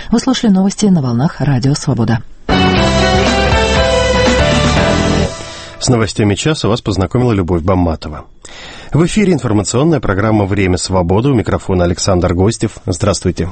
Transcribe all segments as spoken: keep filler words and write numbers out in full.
Вы слушали новости на волнах Радио Свобода. С новостями часа вас познакомила Любовь Бамматова. В эфире информационная программа «Время свободы». У микрофона Александр Гостев. Здравствуйте.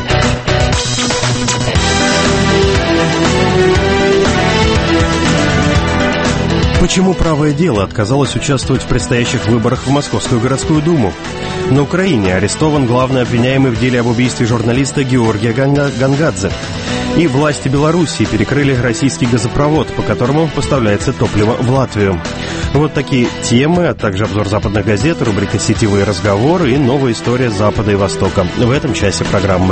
Почему «Правое дело» отказалось участвовать в предстоящих выборах в Московскую городскую думу? На Украине арестован главный обвиняемый в деле об убийстве журналиста Георгия Гонгадзе. И власти Белоруссии перекрыли российский газопровод, по которому поставляется топливо в Латвию. Вот такие темы, а также обзор западных газет, рубрика «Сетевые разговоры» и новая история Запада и Востока в этом часе программы.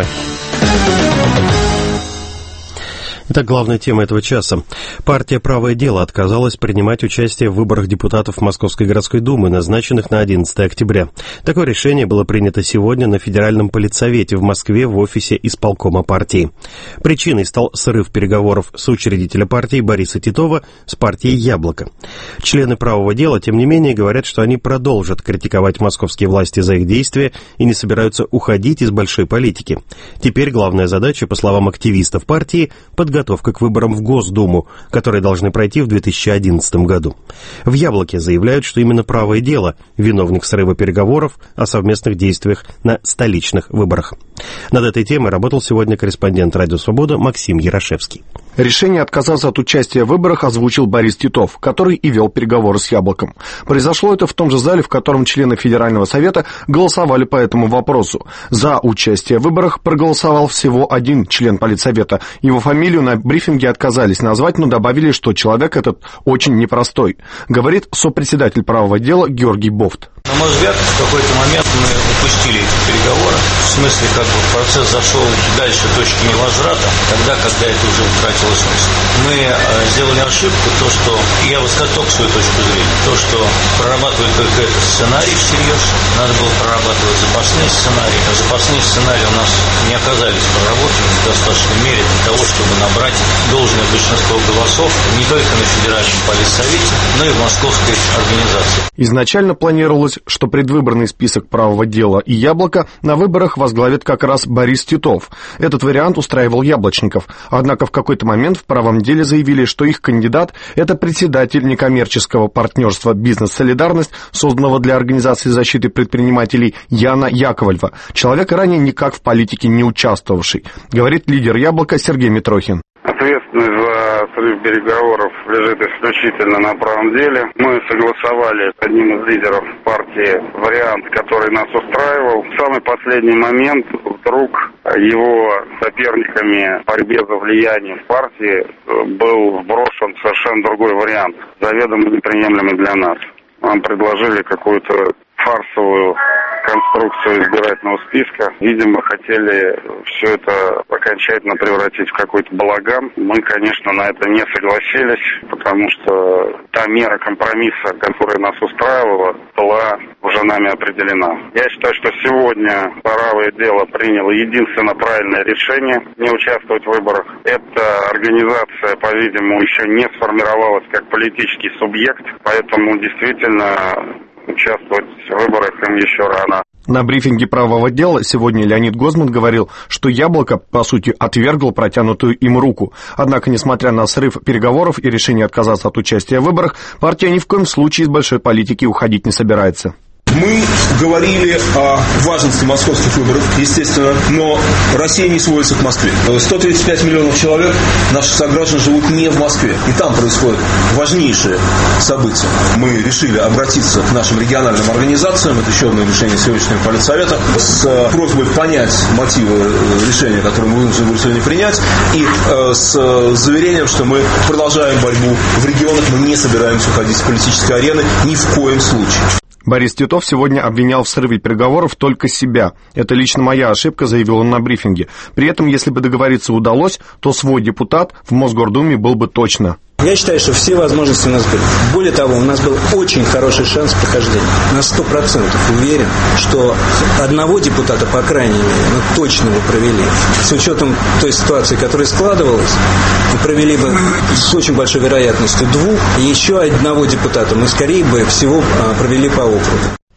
Итак, главная тема этого часа. Партия «Правое дело» отказалась принимать участие в выборах депутатов Московской городской думы, назначенных на одиннадцатое октября. Такое решение было принято сегодня на Федеральном политсовете в Москве в офисе исполкома партии. Причиной стал срыв переговоров соучредителя партии Бориса Титова с партией «Яблоко». Члены «Правого дела», тем не менее, говорят, что они продолжат критиковать московские власти за их действия и не собираются уходить из большой политики. Теперь главная задача, по словам активистов партии, подготовить подготовка к выборам в Госдуму, которые должны пройти в две тысячи одиннадцатом году. В «Яблоке» заявляют, что именно «Правое дело» виновник срыва переговоров о совместных действиях на столичных выборах. Над этой темой работал сегодня корреспондент «Радио Свобода» Максим Ярошевский. Решение отказаться от участия в выборах озвучил Борис Титов, который и вел переговоры с «Яблоком». Произошло это в том же зале, в котором члены Федерального совета голосовали по этому вопросу. За участие в выборах проголосовал всего один член политсовета. Его фамилию на брифинге отказались назвать, но добавили, что человек этот очень непростой. Говорит сопредседатель «Правого дела» Георгий Бофт. На мой взгляд, в какой-то момент мы упустили эти переговоры. В смысле, как бы процесс зашел дальше точки невозврата, тогда, когда это уже утратило смысл. Мы э, сделали ошибку, то, что, я высказал только свою точку зрения, то, что прорабатывали только этот сценарий всерьез, надо было прорабатывать запасные сценарии, а запасные сценарии у нас не оказались проработаны в достаточной мере для того, чтобы набрать должное большинство голосов не только на Федеральном политсовете, но и в московской организации. Изначально планировалось, что предвыборный список «Правого дела» и «Яблоко» на выборах возглавит как раз Борис Титов. Этот вариант устраивал яблочников. Однако в какой-то момент в «Правом деле» заявили, что их кандидат – это председатель некоммерческого партнерства «Бизнес-солидарность», созданного для Организации защиты предпринимателей Яна Яковлева, человек ранее никак в политике не участвовавший, говорит лидер «Яблока» Сергей Митрохин. Ответственность за срыв переговоров лежит исключительно на «Правом деле». Мы согласовали с одним из лидеров партии вариант, который нас устраивал. В самый последний момент вдруг его соперниками в борьбе за влияние в партии был вброшен совершенно другой вариант, заведомо неприемлемый для нас. Нам предложили какую-то фарсовую конструкцию избирательного списка. Видимо, хотели все это окончательно превратить в какой-то балаган. Мы, конечно, на это не согласились, потому что та мера компромисса, которая нас устраивала, была уже нами определена. Я считаю, что сегодня «Правое дело» приняло единственно правильное решение не участвовать в выборах. Эта организация, по-видимому, еще не сформировалась как политический субъект, поэтому действительно участвовать в выборах им еще рано. На брифинге «Правого дела» сегодня Леонид Гозман говорил, что «Яблоко», по сути, отвергло протянутую им руку. Однако, несмотря на срыв переговоров и решение отказаться от участия в выборах, партия ни в коем случае из большой политики уходить не собирается. Мы говорили о важности московских выборов, естественно, но Россия не сводится к Москве. сто тридцать пять миллионов человек, наших сограждан, живут не в Москве. И там происходят важнейшие события. Мы решили обратиться к нашим региональным организациям, это еще одно решение сегодняшнего политсовета, с просьбой понять мотивы решения, которое мы вынуждены были сегодня принять, и э, с заверением, что мы продолжаем борьбу в регионах, мы не собираемся уходить с политической арены ни в коем случае. Борис Титов сегодня обвинял в срыве переговоров только себя. Это лично моя ошибка, заявил он на брифинге. При этом, если бы договориться удалось, то свой депутат в Мосгордуме был бы точно. Я считаю, что все возможности у нас были. Более того, у нас был очень хороший шанс прохождения. На сто процентов уверен, что одного депутата, по крайней мере, мы точно бы провели. С учетом той ситуации, которая складывалась, мы провели бы с очень большой вероятностью двух, и еще одного депутата мы, скорее бы всего, провели по округу.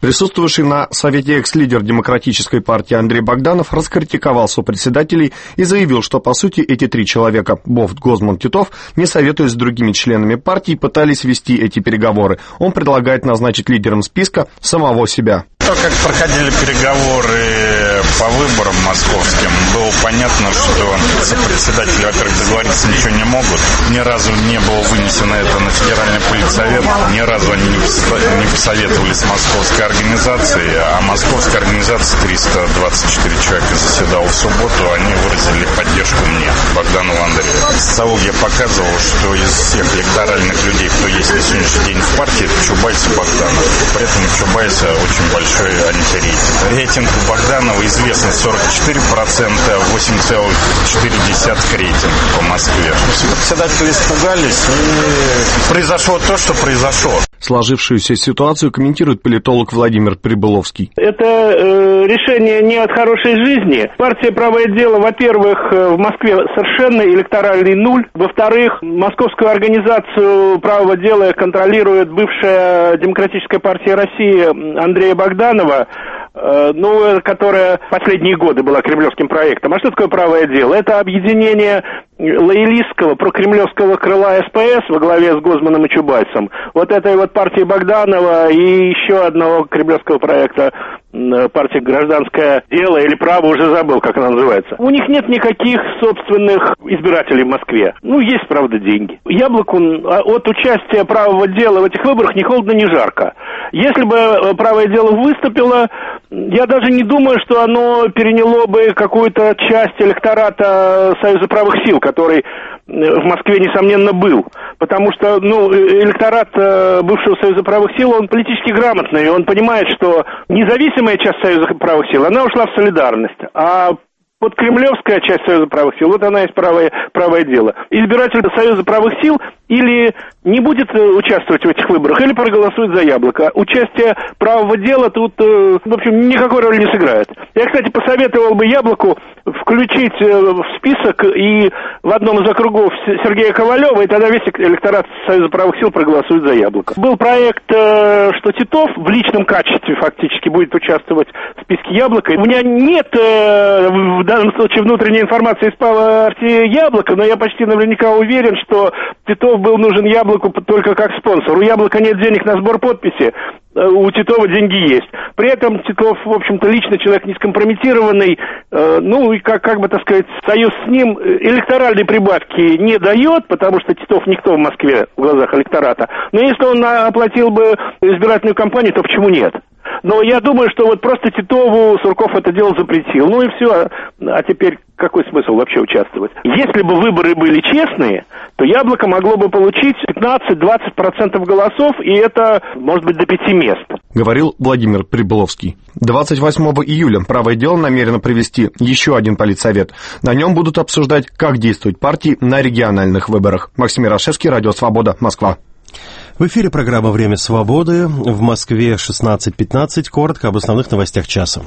Присутствовавший на совете экс-лидер Демократической партии Андрей Богданов раскритиковал сопредседателей и заявил, что, по сути, эти три человека, Бофт, Гозман, Титов, не советуясь с другими членами партии, пытались вести эти переговоры. Он предлагает назначить лидером списка самого себя. То, как проходили переговоры по выборам московским, было понятно, что сопредседатели, во-первых, договориться ничего не могут. Ни разу не было вынесено это на федеральный политсовет, ни разу они не посоветовали с московской организацией, а московская организация триста двадцать четыре человека заседала в субботу, они выразили поддержку мне, Богданову Андрею. Социология показывала, что из всех электоральных людей, кто есть на сегодняшний день в партии, это Чубайс и Богданов. При этом у Чубайса очень большой антирейтинг. Рейтинг у Богданова известно сорок четыре процента, восемь целых четыре десятых рейтинг по Москве. Председатели испугались, и произошло то, что произошло. Сложившуюся ситуацию комментирует политолог Владимир Прибыловский. Это э, решение не от хорошей жизни. Партия «Правое дело», во-первых, в Москве совершенно электоральный нуль. Во-вторых, московскую организацию «Правого дела» контролирует бывшая Демократическая партия России Андрея Богданова, э, ну, которая последние годы была кремлевским проектом. А что такое «Правое дело»? Это объединение лоялистского, прокремлевского крыла СПС во главе с Гозманом и Чубайсом. Вот этой вот партии Богданова и еще одного кремлевского проекта, партия «Гражданское дело» или «Право», уже забыл, как она называется. У них нет никаких собственных избирателей в Москве. Ну, есть, правда, деньги. Яблоку от участия «Правого дела» в этих выборах ни холодно, ни жарко. Если бы «Правое дело» выступило, я даже не думаю, что оно переняло бы какую-то часть электората Союза правых сил, который в Москве, несомненно, был. Потому что, ну, электорат бывшего Союза правых сил, он политически грамотный, он понимает, что независимая часть Союза правых сил, она ушла в солидарность, а вот кремлевская часть Союза правых сил, вот она есть правое, правое дело. Избиратель Союза правых сил или не будет участвовать в этих выборах, или проголосует за Яблоко. Участие правого дела тут, в общем, никакой роли не сыграет. Я, кстати, посоветовал бы Яблоку включить в список и в одном из округов Сергея Ковалева, и тогда весь электорат Союза правых сил проголосует за Яблоко. Был проект, что Титов в личном качестве фактически будет участвовать в списке Яблока. У меня нет в данном случае внутренней информации из партии Яблоко, но я почти наверняка уверен, что Титов был нужен Яблоку только как спонсор. У Яблока нет денег на сбор подписи, у Титова деньги есть. При этом Титов, в общем-то, лично человек не скомпрометированный, э, ну и как, как бы, так сказать, союз с ним электоральной прибавки не дает, потому что Титов никто в Москве в глазах электората. Но если он оплатил бы избирательную кампанию, то почему нет? Но я думаю, что вот просто Титову Сурков это дело запретил. Ну и все. А теперь какой смысл вообще участвовать? Если бы выборы были честные, то Яблоко могло бы получить пятнадцать-двадцать процентов голосов, и это, может быть, до пяти мест. Говорил Владимир Прибыловский. двадцать восьмого июля «Правое дело» намерено провести еще один политсовет. На нем будут обсуждать, как действовать партии на региональных выборах. Максим Ярошевский, Радио Свобода, Москва. В эфире программа «Время свободы». В Москве шестнадцать пятнадцать. Коротко об основных новостях часа.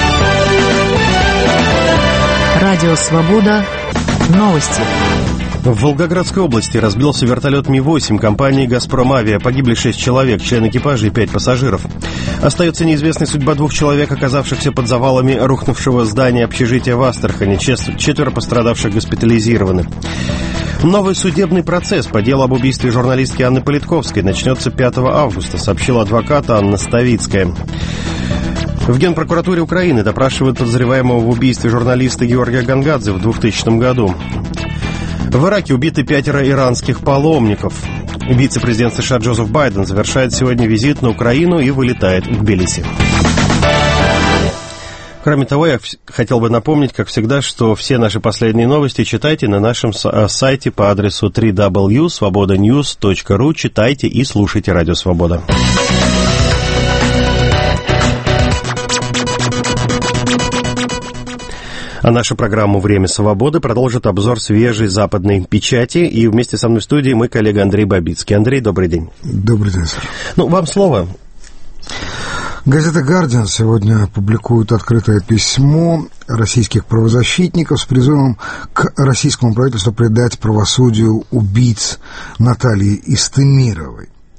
Радио «Свобода». Новости. В Волгоградской области разбился вертолет Ми восемь компании «Газпром Авиа». Погибли шесть человек, член экипажа и пять пассажиров. Остается неизвестной судьба двух человек, оказавшихся под завалами рухнувшего здания общежития в Астрахани. Четверо пострадавших госпитализированы. Новый судебный процесс по делу об убийстве журналистки Анны Политковской начнется пятого августа, сообщила адвокат Анна Ставицкая. В Генпрокуратуре Украины допрашивают подозреваемого в убийстве журналиста Георгия Гангадзе в двухтысячном году. В Ираке убиты пятеро иранских паломников. Вице-президент США Джозеф Байден завершает сегодня визит на Украину и вылетает в Тбилиси. Кроме того, я хотел бы напомнить, как всегда, что все наши последние новости читайте на нашем сайте по адресу дабл ю дабл ю дабл ю точка свобода ньюс точка ру. Читайте и слушайте Радио Свобода. А нашу программу «Время свободы» продолжит обзор свежей западной печати. И вместе со мной в студии мой коллега Андрей Бабицкий. Андрей, добрый день. Добрый день, сэр. Ну, вам слово. Газета «Гардиан» сегодня публикует открытое письмо российских правозащитников с призывом к российскому правительству предать правосудию убийц Натальи Истемировой.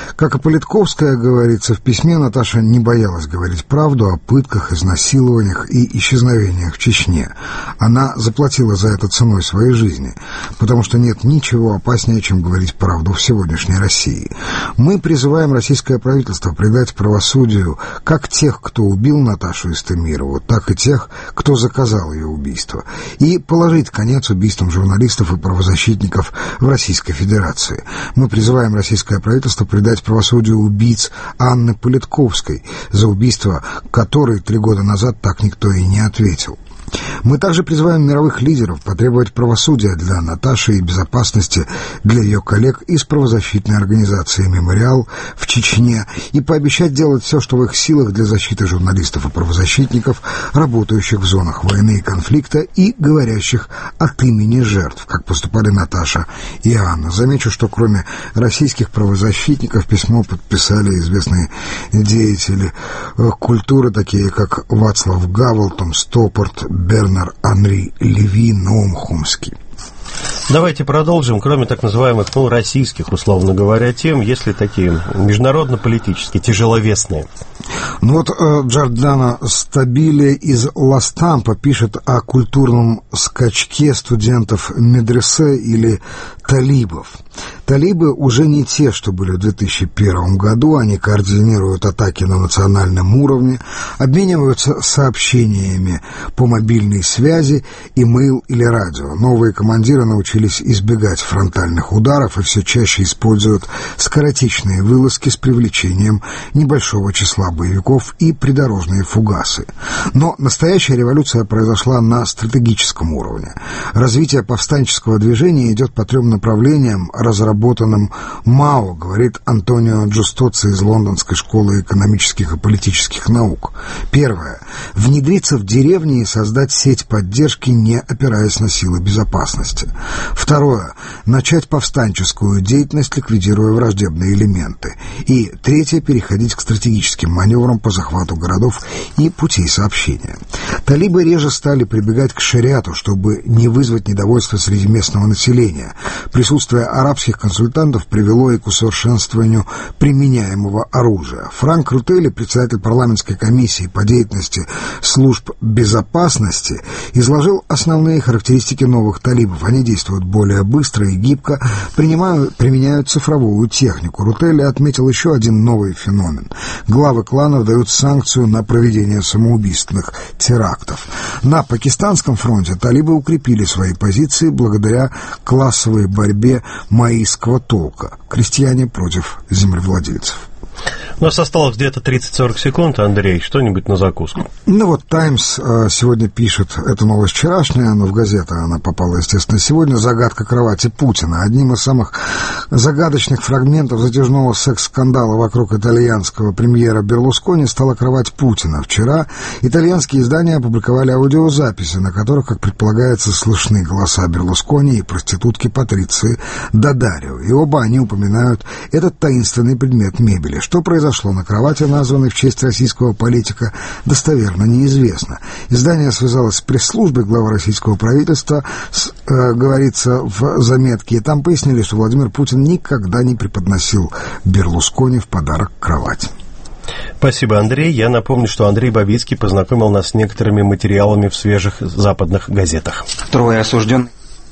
Как и Политковская, говорится в письме, Наташа не боялась говорить правду о пытках, изнасилованиях и исчезновениях в Чечне. Она заплатила за это ценой своей жизни, потому что нет ничего опаснее, чем говорить правду в сегодняшней России. Мы призываем российское правительство предать правосудию как тех, кто убил Наташу Истемирову, так и тех, кто заказал ее убийство, и положить конец убийствам журналистов и правозащитников в Российской Федерации. Мы призываем российское правительство предать правосудию убийц Анны Политковской, за убийство которой три года назад так никто и не ответил. Мы также призываем мировых лидеров потребовать правосудия для Наташи и безопасности для ее коллег из правозащитной организации «Мемориал» в Чечне и пообещать делать все, что в их силах для защиты журналистов и правозащитников, работающих в зонах войны и конфликта и говорящих от имени жертв, как поступали Наташа и Анна. Замечу, что кроме российских правозащитников письмо подписали известные деятели культуры, такие как Вацлав Гавел, Том Стоппорт, Бернар Анри Леви, Ноум Хомский. Давайте продолжим. Кроме так называемых, ну, российских, условно говоря, тем, есть ли такие международно-политические, тяжеловесные? Ну вот э, Джордано Стабиле из Ла-Стампа пишет о культурном скачке студентов медресе или талибов. Талибы уже не те, что были в две тысячи первом году. Они координируют атаки на национальном уровне, обмениваются сообщениями по мобильной связи, имейл или радио. Новые командиры научились избегать фронтальных ударов и все чаще используют скоротечные вылазки с привлечением небольшого числа боевиков и придорожные фугасы. Но настоящая революция произошла на стратегическом уровне. Развитие повстанческого движения идет по трем направлениям, разработанным МАО, говорит Антонио Джустоци из Лондонской школы экономических и политических наук. Первое. Внедриться в деревни и создать сеть поддержки, не опираясь на силы безопасности. Второе. Начать повстанческую деятельность, ликвидируя враждебные элементы. И третье. Переходить к стратегическим маневрам по захвату городов и путей сообщения. Талибы реже стали прибегать к шариату, чтобы не вызвать недовольство среди местного населения. Присутствие арабских консультантов привело и к усовершенствованию применяемого оружия. Франк Рутели, председатель парламентской комиссии по деятельности служб безопасности, изложил основные характеристики новых талибов. Они действуют более быстро и гибко, принимают, применяют цифровую технику. Рутели отметил еще один новый феномен. Главы кланов дают санкцию на проведение самоубийственных терактов. На пакистанском фронте талибы укрепили свои позиции благодаря классовой борьбе маоистского толка. Крестьяне против землевладельцев. У нас осталось где-то тридцать-сорок секунд, Андрей, что-нибудь на закуску. Ну вот «Таймс» сегодня пишет, это новость вчерашняя, но в газету она попала, естественно, сегодня, загадка кровати Путина. Одним из самых загадочных фрагментов затяжного секс-скандала вокруг итальянского премьера Берлускони стала кровать Путина. Вчера итальянские издания опубликовали аудиозаписи, на которых, как предполагается, слышны голоса Берлускони и проститутки Патриции Д'Аддарио. И оба они упоминают этот таинственный предмет мебели. Что произошло на кровати, названной в честь российского политика, достоверно неизвестно. Издание связалось с пресс-службой главы российского правительства, с, э, говорится в заметке, и там пояснили, что Владимир Путин никогда не преподносил Берлускони в подарок кровать. Спасибо, Андрей. Я напомню, что Андрей Бабицкий познакомил нас с некоторыми материалами в свежих западных газетах. Трое осужденных.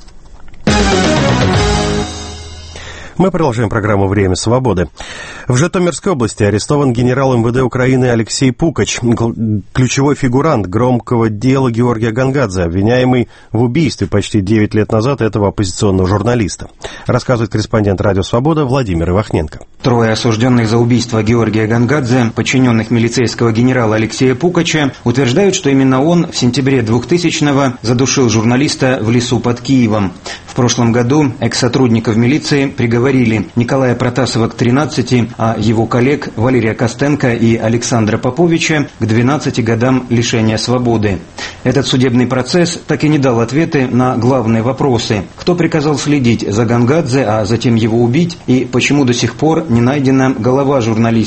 Мы продолжаем программу «Время свободы». В Житомирской области арестован генерал эм вэ дэ Украины Алексей Пукач, ключевой фигурант громкого дела Георгия Гонгадзе, обвиняемый в убийстве почти девять лет назад этого оппозиционного журналиста. Рассказывает корреспондент «Радио Свобода» Владимир Ивахненко. Трое осужденных за убийство Георгия Гонгадзе, подчиненных милицейского генерала Алексея Пукача, утверждают, что именно он в сентябре двухтысячного задушил журналиста в лесу под Киевом. В прошлом году экс-сотрудников милиции приговорили Николая Протасова к тринадцати, а его коллег Валерия Костенко и Александра Поповича к двенадцати годам лишения свободы. Этот судебный процесс так и не дал ответы на главные вопросы. Кто приказал следить за Гонгадзе, а затем его убить, и почему до сих пор не найдена голова журналиста?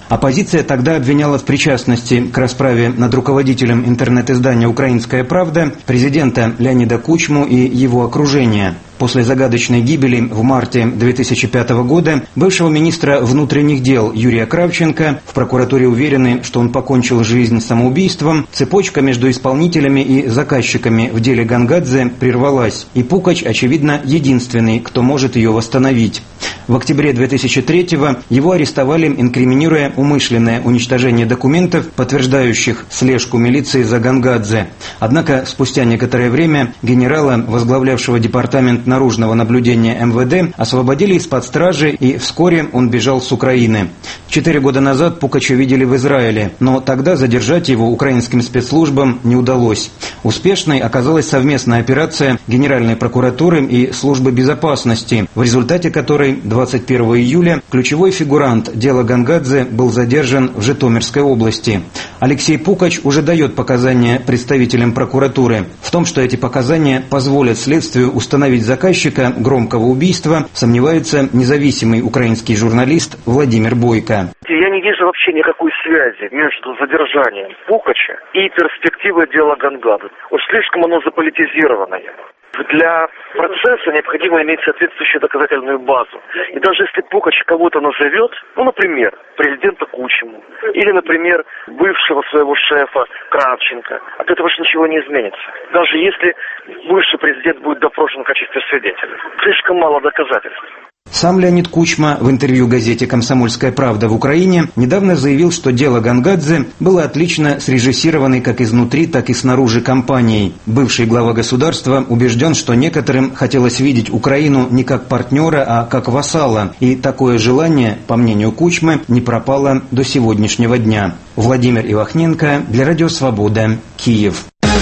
Оппозиция тогда обвиняла в причастности к расправе над руководителем интернет-издания «Украинская правда» президента Леонида Кучму и его окружение. После загадочной гибели в марте две тысячи пятого года бывшего министра внутренних дел Юрия Кравченко, в прокуратуре уверены, что он покончил жизнь самоубийством, цепочка между исполнителями и заказчиками в деле Гангадзе прервалась, и Пукач, очевидно, единственный, кто может ее восстановить. В октябре две тысячи третьего его арестовали, инкриминируя умышленное уничтожение документов, подтверждающих слежку милиции за Гангадзе. Однако спустя некоторое время генерала, возглавлявшего департамент наружного наблюдения эм вэ дэ, освободили из-под стражи, и вскоре он бежал с Украины. Четыре года назад Пукача видели в Израиле, но тогда задержать его украинским спецслужбам не удалось. Успешной оказалась совместная операция Генеральной прокуратуры и Службы безопасности, в результате которой двадцать первого июля ключевой фигурант дела Гангадзе был задержан в Житомирской области. Алексей Пукач уже дает показания представителям прокуратуры. В том, что эти показания позволят следствию установить заказчика громкого убийства, сомневается независимый украинский журналист Владимир Бойко. Я не вижу вообще никакой связи между задержанием Пукача и перспективой дела Гангадзе. Уж слишком оно заполитизированное. Для процесса необходимо иметь соответствующую доказательную базу. И даже если Пукач кого-то назовет, ну, например, президента Кучму, или, например, бывшего своего шефа Кравченко, от этого же ничего не изменится. Даже если бывший президент будет допрошен в качестве свидетеля. Слишком мало доказательств. Сам Леонид Кучма в интервью газете «Комсомольская правда» в Украине недавно заявил, что дело Гангадзе было отлично срежиссировано как изнутри, так и снаружи компанией. Бывший глава государства убежден, что некоторым хотелось видеть Украину не как партнера, а как вассала. И такое желание, по мнению Кучмы, не пропало до сегодняшнего дня. Владимир Ивахненко для Радио Свобода, Киев.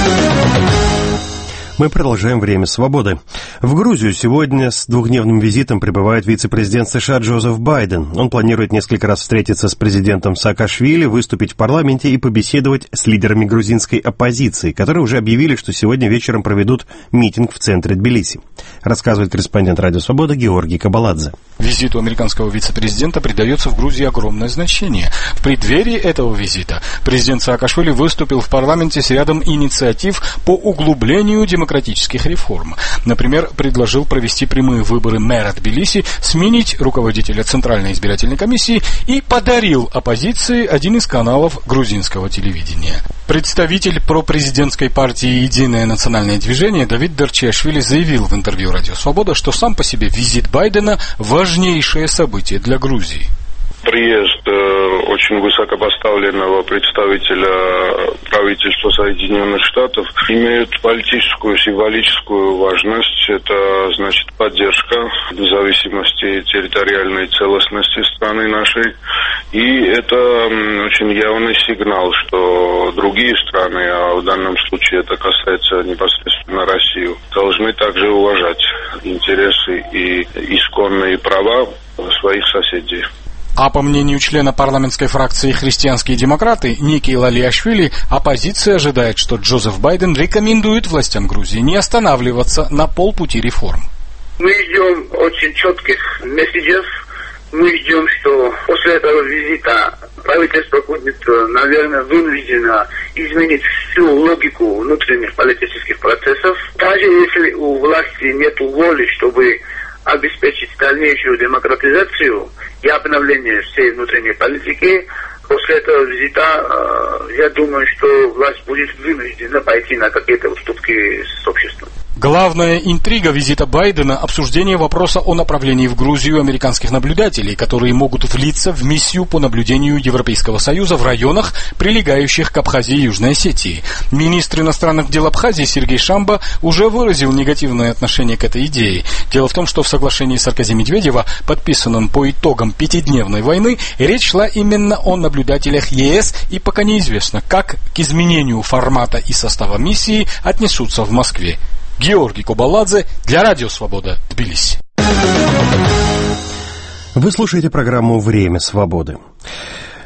Мы продолжаем «Время свободы». В Грузию сегодня с двухдневным визитом прибывает вице-президент США Джозеф Байден. Он планирует несколько раз встретиться с президентом Саакашвили, выступить в парламенте и побеседовать с лидерами грузинской оппозиции, которые уже объявили, что сегодня вечером проведут митинг в центре Тбилиси. Рассказывает корреспондент «Радио Свобода» Георгий Кабаладзе. Визиту американского вице-президента придается в Грузии огромное значение. В преддверии этого визита президент Саакашвили выступил в парламенте с рядом инициатив по углублению демократических реформ. Например, предложил провести прямые выборы мэра Тбилиси, сменить руководителя Центральной избирательной комиссии и подарил оппозиции один из каналов грузинского телевидения. Представитель пропрезидентской партии «Единое национальное движение» Давид Дарчиашвили заявил в интервью «Радио Свобода», что сам по себе визит Байдена – важнейшее событие для Грузии. Приезд э, очень высокопоставленного представителя правительства Соединенных Штатов имеет политическую, символическую важность. Это, значит, поддержка независимости, территориальной целостности страны нашей. И это м, очень явный сигнал, что другие страны, а в данном случае это касается непосредственно Россию, должны также уважать интересы и исконные права своих соседей. А по мнению члена парламентской фракции «Христианские демократы» Ники Лалиашвили, оппозиция ожидает, что Джозеф Байден рекомендует властям Грузии не останавливаться на полпути реформ. Мы ждем очень четких месседжев. Мы ждем, что после этого визита правительство будет, наверное, вынуждено изменить всю логику внутренних политических процессов. Даже если у власти нет воли, чтобы обеспечить дальнейшую демократизацию и обновление всей внутренней политики, после этого визита, я думаю, что власть будет вынуждена пойти на какие-то уступки с обществом. Главная интрига визита Байдена – обсуждение вопроса о направлении в Грузию американских наблюдателей, которые могут влиться в миссию по наблюдению Европейского Союза в районах, прилегающих к Абхазии и Южной Осетии. Министр иностранных дел Абхазии Сергей Шамба уже выразил негативное отношение к этой идее. Дело в том, что в соглашении Саркози-Медведева, подписанном по итогам пятидневной войны, речь шла именно о наблюдателях ЕС, и пока неизвестно, как к изменению формата и состава миссии отнесутся в Москве. Георгий Кабаладзе для Радио Свобода, Тбилиси. Вы слушаете программу «Время свободы».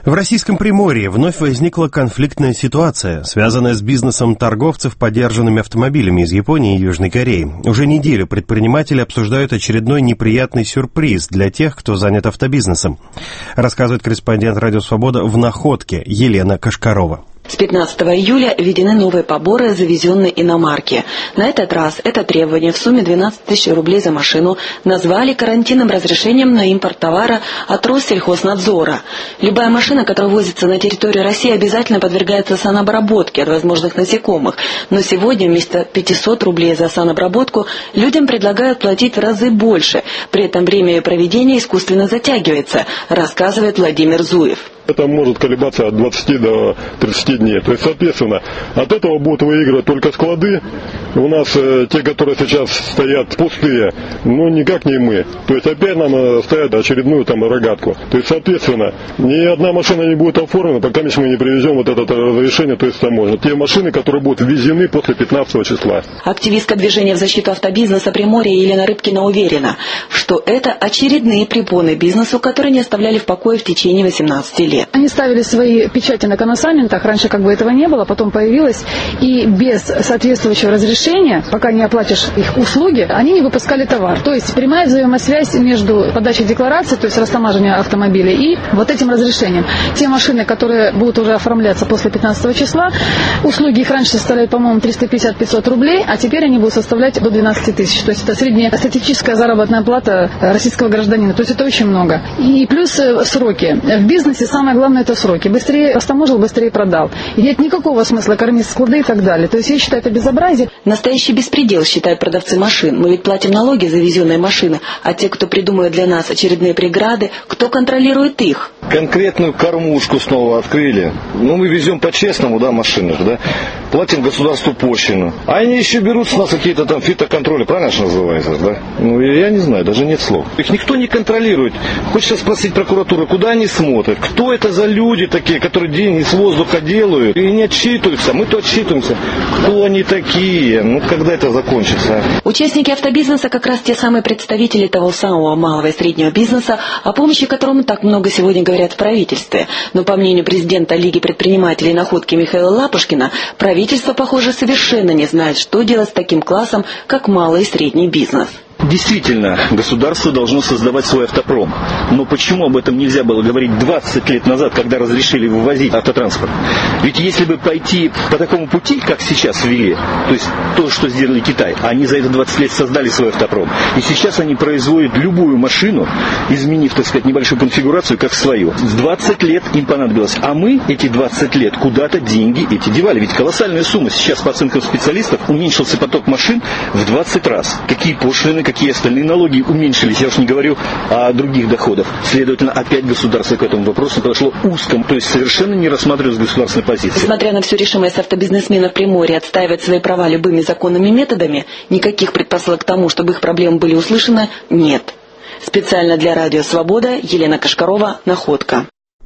В российском Приморье вновь возникла конфликтная ситуация, связанная с бизнесом торговцев подержанными автомобилями из Японии и Южной Кореи. Уже неделю предприниматели обсуждают очередной неприятный сюрприз для тех, кто занят автобизнесом. Рассказывает корреспондент «Радио Свобода» в Находке Елена Кашкарова. С пятнадцатого июля введены новые поборы за ввезенные иномарки. На этот раз это требование в сумме двенадцать тысяч рублей за машину назвали карантинным разрешением на импорт товара от Россельхознадзора. Любая машина, которая возится на территории России, обязательно подвергается санобработке от возможных насекомых. Но сегодня вместо пятисот рублей за санобработку людям предлагают платить в разы больше. При этом время ее проведения искусственно затягивается, рассказывает Владимир Зуев. Это может колебаться от двадцати до тридцати дней. То есть, соответственно, от этого будут выигрывать только склады. У нас э, те, которые сейчас стоят пустые, ну никак не мы. То есть опять нам э, ставят очередную там рогатку. То есть, соответственно, ни одна машина не будет оформлена, пока мы не привезем вот это разрешение, то есть таможня. Те машины, которые будут ввезены после пятнадцатого числа. Активистка движения в защиту автобизнеса Приморья Елена Рыбкина уверена, что это очередные препоны бизнесу, которые не оставляли в покое в течение восемнадцати лет. Они ставили свои печати на коносаментах, раньше как бы этого не было, потом появилось, и без соответствующего разрешения, пока не оплатишь их услуги, они не выпускали товар. То есть прямая взаимосвязь между подачей декларации, то есть растамаживания автомобиля, и вот этим разрешением. Те машины, которые будут уже оформляться после пятнадцатого числа, услуги их раньше составляли, по-моему, триста пятьдесят — пятьсот рублей, а теперь они будут составлять до двенадцати тысяч. То есть это средняя статистическая заработная плата российского гражданина. То есть это очень много. И плюс сроки. В бизнесе самое главное это сроки. Быстрее растаможил, быстрее продал. И нет никакого смысла кормить склады и так далее. То есть я считаю это безобразие. Настоящий беспредел, считают продавцы машин. Мы ведь платим налоги за везенные машины, а те, кто придумывает для нас очередные преграды, кто контролирует их? Конкретную кормушку снова открыли. Ну, мы везем по-честному, да, машины, да. Платим государству пошлину. А они еще берут с нас какие-то там фитоконтроли, правильно же называется, да? Ну, я не знаю, даже нет слов. Их никто не контролирует. Хочется спросить прокуратуру, куда они смотрят? Кто это за люди такие, которые деньги с воздуха делают и не отчитываются? Мы-то отчитываемся. Кто они такие? Ну, когда это закончится? Участники автобизнеса как раз те самые представители того самого малого и среднего бизнеса, о помощи которому так много сегодня говорят в правительстве. Но по мнению президента Лиги предпринимателей Находки Михаила Лапушкина, правительство, похоже, совершенно не знает, что делать с таким классом, как малый и средний бизнес. Действительно, государство должно создавать свой автопром. Но почему об этом нельзя было говорить двадцать лет назад, когда разрешили вывозить автотранспорт? Ведь если бы пойти по такому пути, как сейчас ввели, то есть то, что сделали Китай, они за это двадцать лет создали свой автопром. И сейчас они производят любую машину, изменив, так сказать, небольшую конфигурацию, как свою. двадцать лет им понадобилось. А мы эти двадцать лет куда-то деньги эти девали. Ведь колоссальная сумма. Сейчас, по оценкам специалистов, уменьшился поток машин в двадцать раз. Какие пошлины, какие остальные налоги уменьшились, я уж не говорю о других доходах. Следовательно, опять государство к этому вопросу подошло узком, то есть совершенно не рассматривая с государственной позиции. Несмотря на всю решимость автобизнесменов Приморья отстаивать свои права любыми законными методами, никаких предпосылок к тому, чтобы их проблемы были услышаны, нет. Специально для Радио Свобода Елена Кашкарова, Находка.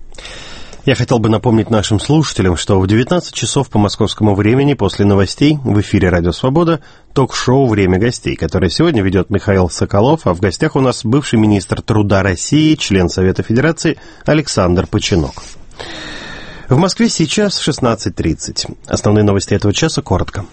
Я хотел бы напомнить нашим слушателям, что в девятнадцать часов по московскому времени после новостей в эфире «Радио Свобода» ток-шоу «Время гостей», которое сегодня ведет Михаил Соколов, а в гостях у нас бывший министр труда России, член Совета Федерации Александр Починок. В Москве сейчас шестнадцать тридцать. Основные новости этого часа коротко.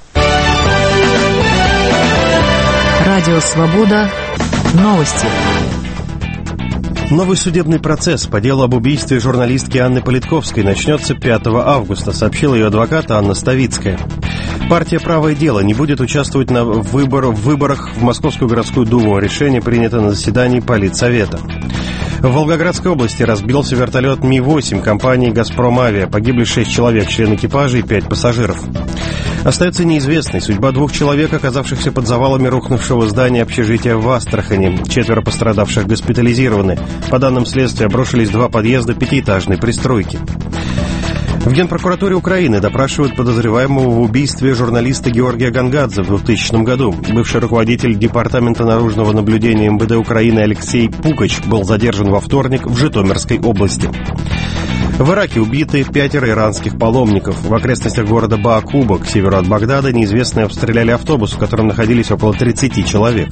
Радио Свобода. Новости. Новый судебный процесс по делу об убийстве журналистки Анны Политковской начнется пятого августа, сообщила ее адвокат Анна Ставицкая. Партия «Правое дело» не будет участвовать на выбор, в выборах в Московскую городскую думу. Решение принято на заседании Политсовета. В Волгоградской области разбился вертолет Ми восемь компании «Газпром Авиа». Погибли шесть человек, члены экипажа и пять пассажиров. Остается неизвестной судьба двух человек, оказавшихся под завалами рухнувшего здания общежития в Астрахани. Четверо пострадавших госпитализированы. По данным следствия, обрушились два подъезда пятиэтажной пристройки. В Генпрокуратуре Украины допрашивают подозреваемого в убийстве журналиста Георгия Гангадзе в двухтысячном году. Бывший руководитель Департамента наружного наблюдения эм вэ дэ Украины Алексей Пукач был задержан во вторник в Житомирской области. В Ираке убиты пятеро иранских паломников. В окрестностях города Баакуба, к северу от Багдада, неизвестные обстреляли автобус, в котором находились около тридцати человек.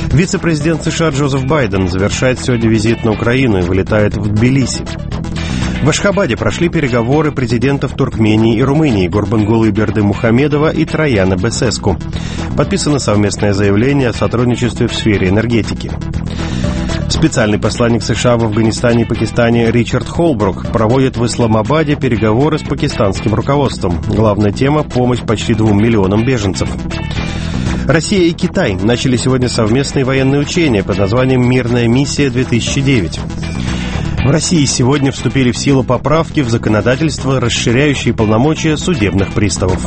Вице-президент США Джозеф Байден завершает сегодня визит на Украину и вылетает в Тбилиси. В Ашхабаде прошли переговоры президентов Туркмении и Румынии Гурбангулы Бердымухамедова и Трояна Бесеску. Подписано совместное заявление о сотрудничестве в сфере энергетики. Специальный посланник США в Афганистане и Пакистане Ричард Холбрук проводит в Исламабаде переговоры с пакистанским руководством. Главная тема – помощь почти двум миллионам беженцев. Россия и Китай начали сегодня совместные военные учения под названием «Мирная миссия-две тысячи девять». В России сегодня вступили в силу поправки в законодательство, расширяющие полномочия судебных приставов.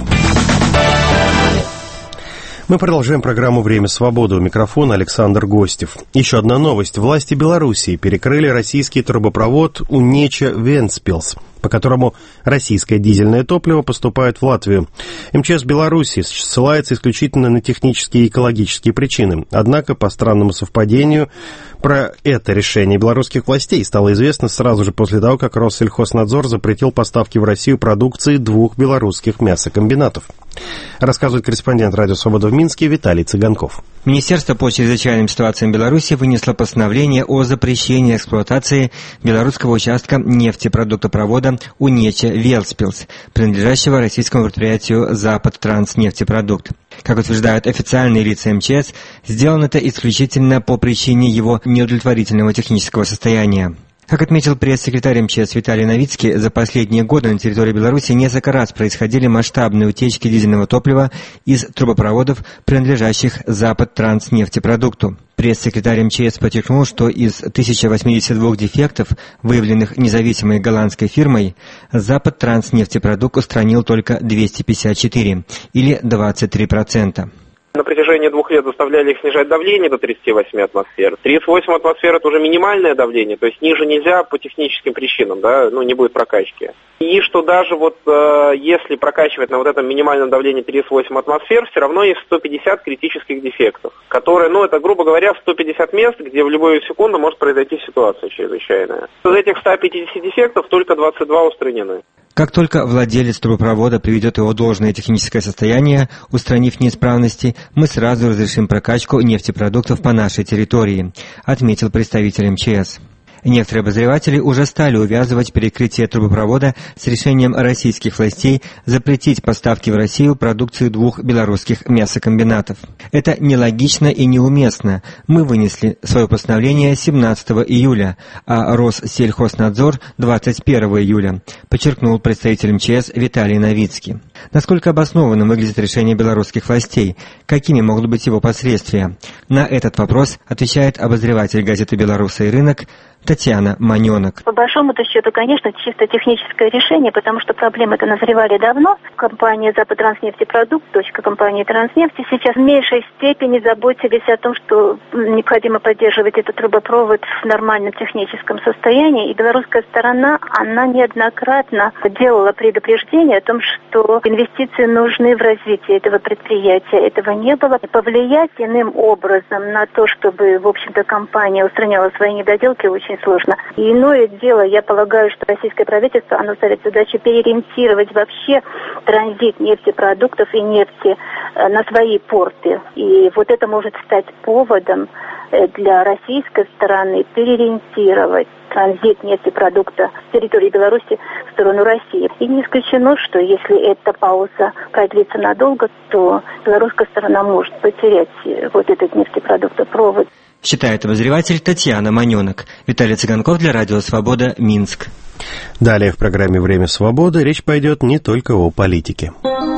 Мы продолжаем программу «Время свободы». У микрофона Александр Гостев. Еще одна новость. Власти Белоруссии перекрыли российский трубопровод Унеча-Вентспилс, по которому российское дизельное топливо поступает в Латвию. МЧС Беларуси ссылается исключительно на технические и экологические причины. Однако, по странному совпадению, про это решение белорусских властей стало известно сразу же после того, как Россельхознадзор запретил поставки в Россию продукции двух белорусских мясокомбинатов. Рассказывает корреспондент «Радио Свобода» в Минске Виталий Цыганков. Министерство по чрезвычайным ситуациям Беларуси вынесло постановление о запрещении эксплуатации белорусского участка нефтепродуктопровода Унеча-Вентспилс, принадлежащего российскому предприятию «Западтранснефтепродукт». Как утверждают официальные лица МЧС, сделано это исключительно по причине его неудовлетворительного технического состояния. Как отметил пресс-секретарь МЧС Виталий Новицкий, за последние годы на территории Беларуси несколько раз происходили масштабные утечки дизельного топлива из трубопроводов, принадлежащих Западтранснефтепродукту. Пресс-секретарь МЧС подчеркнул, что из тысячи восьмидесяти двух дефектов, выявленных независимой голландской фирмой, Западтранснефтепродукт устранил только двести пятьдесят четыре, или двадцать три процента. На протяжении двух лет заставляли их снижать давление до тридцати восьми атмосфер. тридцать восемь атмосфер – это уже минимальное давление, то есть ниже нельзя по техническим причинам, да, ну не будет прокачки. И что даже вот э, если прокачивать на вот этом минимальном давлении тридцать восемь атмосфер, все равно есть сто пятьдесят критических дефектов, которые, ну это, грубо говоря, сто пятьдесят мест, где в любую секунду может произойти ситуация чрезвычайная. Из этих ста пятидесяти дефектов только двадцать два устранены. Как только владелец трубопровода приведет его должное техническое состояние, устранив неисправности, мы сразу разрешим прокачку нефтепродуктов по нашей территории, отметил представитель МЧС. Некоторые обозреватели уже стали увязывать перекрытие трубопровода с решением российских властей запретить поставки в Россию продукции двух белорусских мясокомбинатов. Это нелогично и неуместно. Мы вынесли свое постановление семнадцатого июля, а Россельхознадзор двадцать первого июля, подчеркнул представитель МЧС Виталий Новицкий. Насколько обоснованным выглядит решение белорусских властей? Какими могут быть его последствия? На этот вопрос отвечает обозреватель газеты «Беларусь и рынок» Татьяна Маненок. По большому-то счету, конечно, чисто техническое решение, потому что проблемы это назревали давно. Компания «Западтранснефтепродукт», дочка компании «Транснефти», сейчас в меньшей степени заботились о том, что необходимо поддерживать этот трубопровод в нормальном техническом состоянии. И белорусская сторона, она неоднократно делала предупреждение о том, что инвестиции нужны в развитие этого предприятия. Этого не было. И повлиять иным образом на то, чтобы, в общем-то, компания устраняла свои недоделки, очень сложно. И иное дело, я полагаю, что российское правительство, оно ставит задачу переориентировать вообще транзит нефтепродуктов и нефти на свои порты. И вот это может стать поводом для российской стороны переориентировать транзит нефтепродукта с территории Беларуси в сторону России. И не исключено, что если эта пауза продлится надолго, то белорусская сторона может потерять вот этот нефтепродуктопровод. Считает обозреватель Татьяна Маненок. Виталий Цыганков для Радио Свобода, Минск. Далее в программе «Время свободы» речь пойдет не только о политике.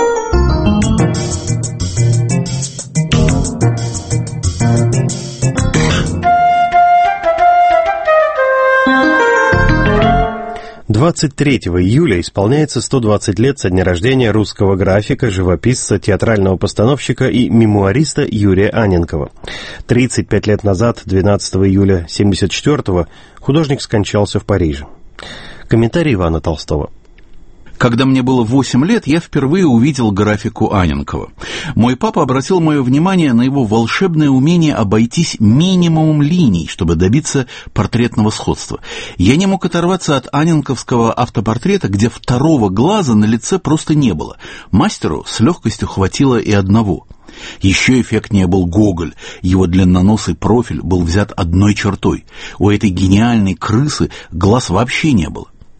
двадцать третьего июля исполняется сто двадцать лет со дня рождения русского графика, живописца, театрального постановщика и мемуариста Юрия Анненкова. тридцать пять лет назад, двенадцатого июля семьдесят четвёртого, художник скончался в Париже. Комментарий Ивана Толстого. Когда мне было восемь лет, я впервые увидел графику Анненкова. Мой папа обратил мое внимание на его волшебное умение обойтись минимумом линий, чтобы добиться портретного сходства. Я не мог оторваться от анненковского автопортрета, где второго глаза на лице просто не было. Мастеру с легкостью хватило и одного. Еще эффектнее был Гоголь. Его длинноносый профиль был взят одной чертой. У этой гениальной крысы глаз вообще не было.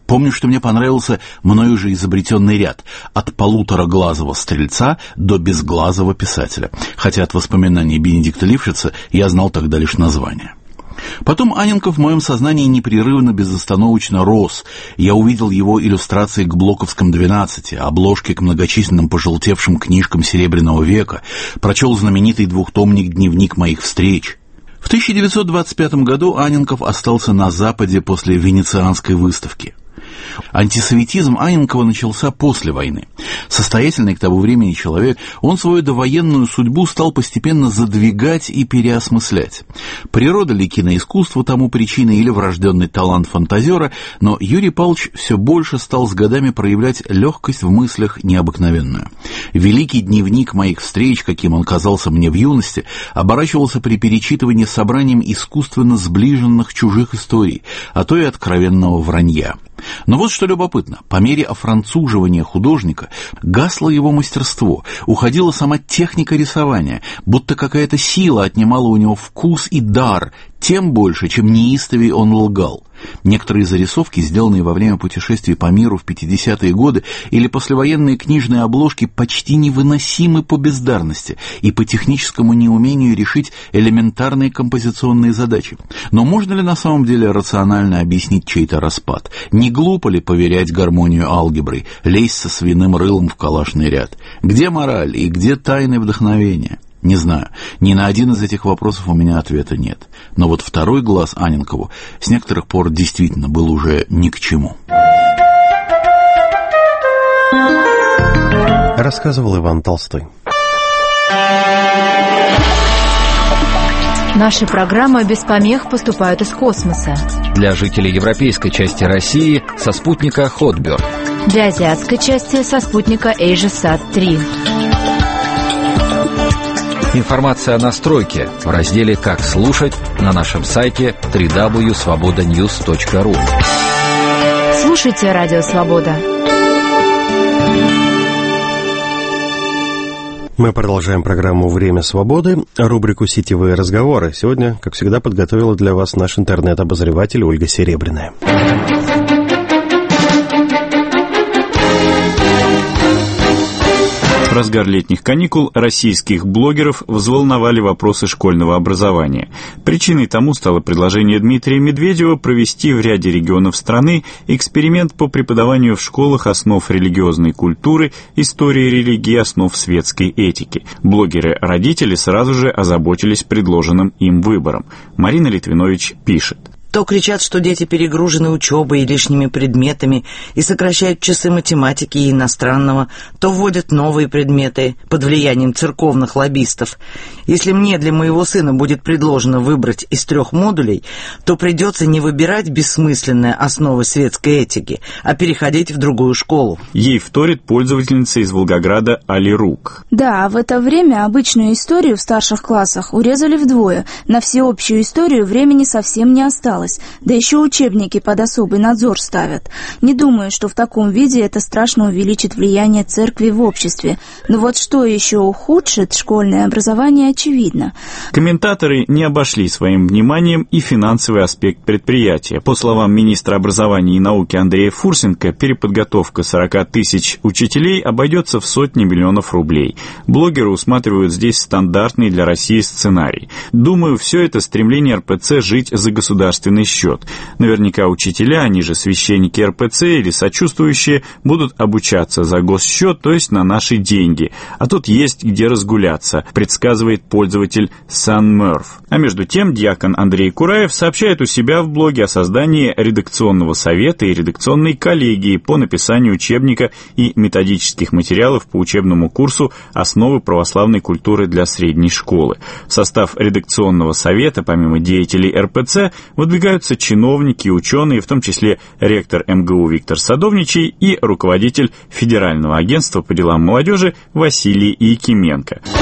Помню, что мне понравился мною уже изобретенный ряд «От полутораглазого стрельца до безглазого писателя», хотя от воспоминаний Бенедикта Лившица я знал тогда лишь название. Потом Анненков в моем сознании непрерывно, безостановочно рос. Я увидел его иллюстрации к Блоковском двенадцати, обложки к многочисленным пожелтевшим книжкам Серебряного века, прочел знаменитый двухтомник «Дневник моих встреч». В тысяча девятьсот двадцать пятом году Анненков остался на Западе после Венецианской выставки. Антисоветизм Анненкова начался после войны. Состоятельный к тому времени человек, он свою довоенную судьбу стал постепенно задвигать и переосмыслять. Природа ли киноискусства тому причиной или врожденный талант фантазера, но Юрий Павлович все больше стал с годами проявлять легкость в мыслях необыкновенную. Великий дневник моих встреч, каким он казался мне в юности, оборачивался при перечитывании собранием искусственно сближенных чужих историй, а то и откровенного вранья. Но вот что любопытно, по мере офранцуживания художника гасло его мастерство, уходила сама техника рисования, будто какая-то сила отнимала у него вкус и дар, тем больше, чем неистовее он лгал. Некоторые зарисовки, сделанные во время путешествий по миру в пятидесятые годы, или послевоенные книжные обложки, почти невыносимы по бездарности и по техническому неумению решить элементарные композиционные задачи. Но можно ли на самом деле рационально объяснить чей-то распад? Не глупо ли поверять гармонию алгеброй, лезть со свиным рылом в калашный ряд? Где мораль и где тайны вдохновения? Не знаю, ни на один из этих вопросов у меня ответа нет. Но вот второй глаз Анненкову с некоторых пор действительно был уже ни к чему. Рассказывал Иван Толстой. Наши программы без помех поступают из космоса. Для жителей европейской части России со спутника Хотберг. Для азиатской части со спутника Эйжесат три. Информация о настройке в разделе «Как слушать» на нашем сайте дабл ю дабл ю дабл ю точка свобода ньюс точка ру. Слушайте Радио Свобода. Мы продолжаем программу «Время свободы», рубрику «Сетевые разговоры». Сегодня, как всегда, подготовила для вас наш интернет-обозреватель Ольга Серебряная. В разгар летних каникул российских блогеров взволновали вопросы школьного образования. Причиной тому стало предложение Дмитрия Медведева провести в ряде регионов страны эксперимент по преподаванию в школах основ религиозной культуры, истории религии, основ светской этики. Блогеры-родители сразу же озаботились предложенным им выбором. Марина Литвинович пишет. То кричат, что дети перегружены учебой и лишними предметами и сокращают часы математики и иностранного, то вводят новые предметы под влиянием церковных лоббистов. Если мне для моего сына будет предложено выбрать из трех модулей, то придется не выбирать бессмысленные основы светской этики, а переходить в другую школу. Ей вторит пользовательница из Волгограда Алирук. Да, в это время обычную историю в старших классах урезали вдвое. На всеобщую историю времени совсем не осталось. Да еще учебники под особый надзор ставят. Не думаю, что в таком виде это страшно увеличит влияние церкви в обществе. Но вот что еще ухудшит школьное образование, очевидно. Комментаторы не обошли своим вниманием и финансовый аспект предприятия. По словам министра образования и науки Андрея Фурсенко, переподготовка сорок тысяч учителей обойдется в сотни миллионов рублей. Блогеры усматривают здесь стандартный для России сценарий. Думаю, все это стремление эр пэ цэ жить за государственный счет. Наверняка учителя, они же священники эр пэ цэ или сочувствующие, будут обучаться за госсчет, то есть на наши деньги. А тут есть где разгуляться, предсказывает пользователь Санмерф. А между тем, диакон Андрей Кураев сообщает у себя в блоге о создании редакционного совета и редакционной коллегии по написанию учебника и методических материалов по учебному курсу «Основы православной культуры для средней школы». В состав редакционного совета, помимо деятелей эр пэ цэ, выдвигаются чиновники и ученые, в том числе ректор эм гэ у Виктор Садовничий и руководитель Федерального агентства по делам молодежи Василий Якименко.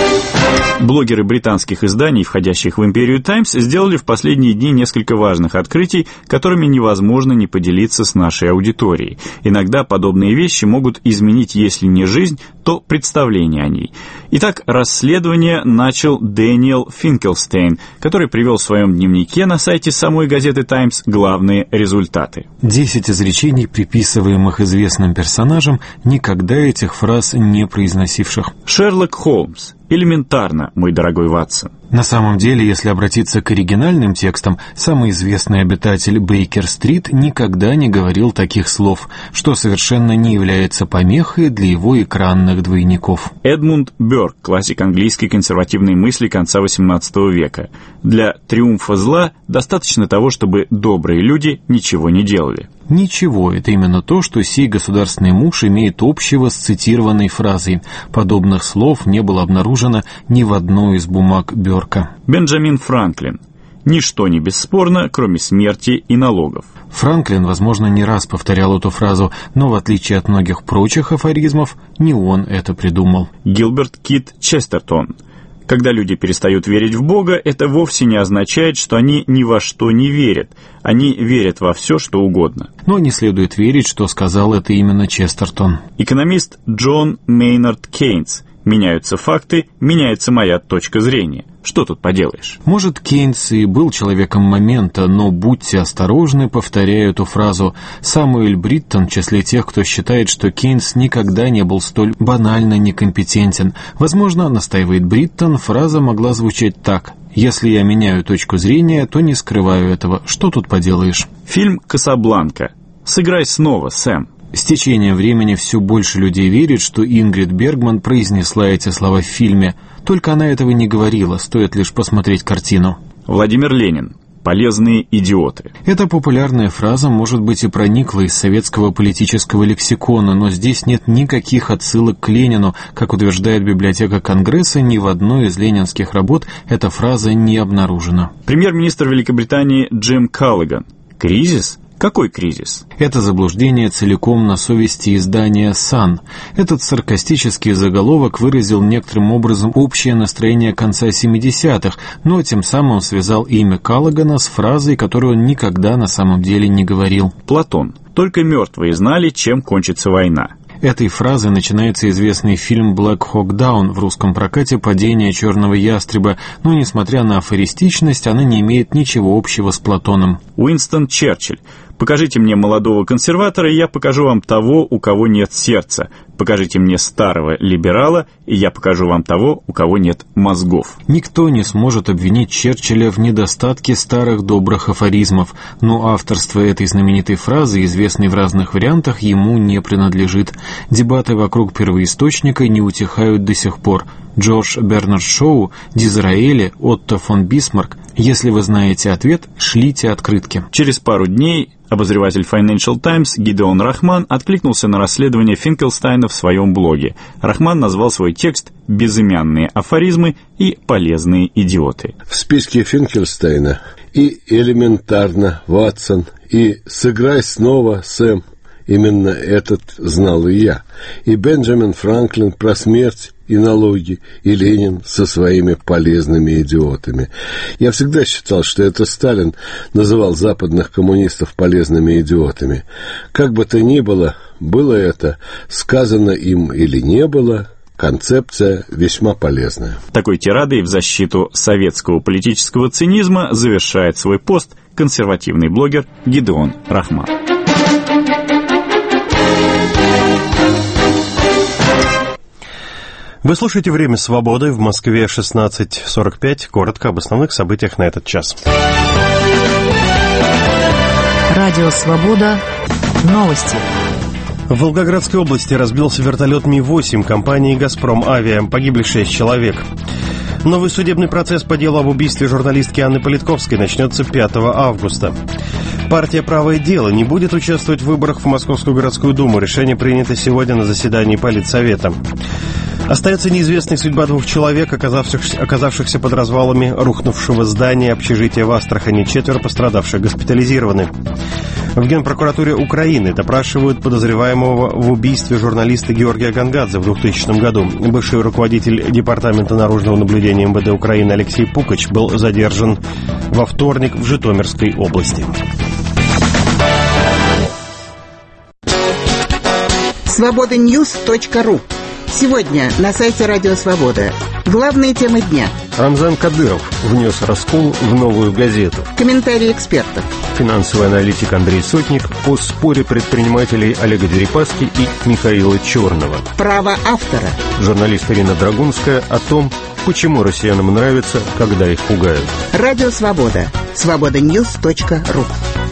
Блогеры британских изданий, входящих в «Империю Таймс», сделали в последние дни несколько важных открытий, которыми невозможно не поделиться с нашей аудиторией. Иногда подобные вещи могут изменить, если не жизнь, то представление о ней. Итак, расследование начал Дэниел Финкелстейн, который привел в своем дневнике на сайте самой газеты «Таймс» главные результаты. Десять изречений, приписываемых известным персонажам, никогда этих фраз не произносивших. Шерлок Холмс. Элементарно, мой дорогой Ватсон. На самом деле, если обратиться к оригинальным текстам, самый известный обитатель Бейкер-стрит никогда не говорил таких слов, что совершенно не является помехой для его экранных двойников. Эдмунд Бёрк, классик английской консервативной мысли конца восемнадцатого века. Для триумфа зла достаточно того, чтобы добрые люди ничего не делали. Ничего, это именно то, что сей государственный муж имеет общего с цитированной фразой. Подобных слов не было обнаружено ни в одной из бумаг Бёрка. Бенджамин Франклин. Ничто не бесспорно, кроме смерти и налогов. Франклин, возможно, не раз повторял эту фразу, но в отличие от многих прочих афоризмов, не он это придумал. Гилберт Кит Честертон. Когда люди перестают верить в Бога, это вовсе не означает, что они ни во что не верят. Они верят во все, что угодно. Но не следует верить, что сказал это именно Честертон. Экономист Джон Мейнард Кейнс. Меняются факты, меняется моя точка зрения. Что тут поделаешь? Может, Кейнс и был человеком момента, но будьте осторожны, повторяю эту фразу. Самуэль Бриттон в числе тех, кто считает, что Кейнс никогда не был столь банально некомпетентен. Возможно, настаивает Бриттон, фраза могла звучать так: «Если я меняю точку зрения, то не скрываю этого. Что тут поделаешь?» Фильм «Касабланка». Сыграй снова, Сэм. С течением времени все больше людей верит, что Ингрид Бергман произнесла эти слова в фильме. Только она этого не говорила, стоит лишь посмотреть картину. Владимир Ленин. Полезные идиоты. Эта популярная фраза, может быть, и проникла из советского политического лексикона, но здесь нет никаких отсылок к Ленину. Как утверждает библиотека Конгресса, ни в одной из ленинских работ эта фраза не обнаружена. Премьер-министр Великобритании Джим Каллиган. Кризис? Какой кризис? Это заблуждение целиком на совести издания «Сан». Этот саркастический заголовок выразил некоторым образом общее настроение конца семидесятых, но тем самым связал имя Каллигана с фразой, которую он никогда на самом деле не говорил. Платон. Только мертвые знали, чем кончится война. Этой фразой начинается известный фильм «Black Hawk Down» в русском прокате «Падение черного ястреба», но, несмотря на афористичность, она не имеет ничего общего с Платоном. Уинстон Черчилль. Покажите мне молодого консерватора, и я покажу вам того, у кого нет сердца. Покажите мне старого либерала, и я покажу вам того, у кого нет мозгов. Никто не сможет обвинить Черчилля в недостатке старых добрых афоризмов, но авторство этой знаменитой фразы, известной в разных вариантах, ему не принадлежит. Дебаты вокруг первоисточника не утихают до сих пор. Джордж Бернард Шоу, Дизраэли, Отто фон Бисмарк. Если вы знаете ответ, шлите открытки. Через пару дней обозреватель Financial Times Гидеон Рахман откликнулся на расследование Финкелстейна в своем блоге. Рахман назвал свой текст «Безымянные афоризмы и полезные идиоты». В списке Финкелстейна и элементарно, Ватсон, и «Сыграй снова, Сэм». Именно этот знал и я. И Бенджамин Франклин про смерть и налоги, и Ленин со своими полезными идиотами. Я всегда считал, что это Сталин называл западных коммунистов полезными идиотами. Как бы то ни было, было это, сказано им или не было, концепция весьма полезная. Такой тирадой в защиту советского политического цинизма завершает свой пост консервативный блогер Гидеон Рахман. Вы слушаете «Время свободы», в Москве шестнадцать сорок пять. Коротко об основных событиях на этот час. Радио «Свобода». Новости. В Волгоградской области разбился вертолет Ми восемь компании «Газпром Авиа». Погибли шесть человек. Новый судебный процесс по делу об убийстве журналистки Анны Политковской начнется пятого августа. Партия «Правое дело» не будет участвовать в выборах в Московскую городскую думу. Решение принято сегодня на заседании Политсовета. Остается неизвестной судьба двух человек, оказавшихся, оказавшихся под развалами рухнувшего здания общежития в Астрахани. Четверо пострадавших госпитализированы. В Генпрокуратуре Украины допрашивают подозреваемого в убийстве журналиста Георгия Гангадзе в двухтысячном году. Бывший руководитель Департамента наружного наблюдения эм вэ дэ Украины Алексей Пукач был задержан во вторник в Житомирской области. свобода ньюс точка ру. Сегодня на сайте Радио Свобода. Главные темы дня. Рамзан Кадыров внес раскол в «Новую газету». Комментарии экспертов. Финансовый аналитик Андрей Сотник о споре предпринимателей Олега Дерипаски и Михаила Черного. Право автора. Журналист Ирина Драгунская о том, почему россиянам нравится, когда их пугают. Радио Свобода. свобода ньюс точка ру.